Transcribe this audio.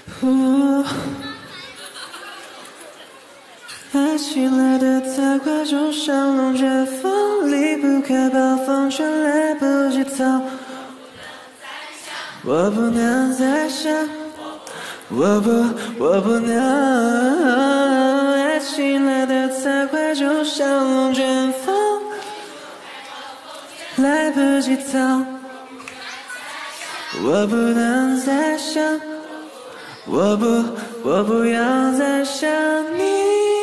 爱情来得太快，就像龙卷风，离不开暴风圈，来不及逃。我不能再想，我不能。爱情来得太快，就像龙卷风，来不及逃。我不能再想，我不要再想你。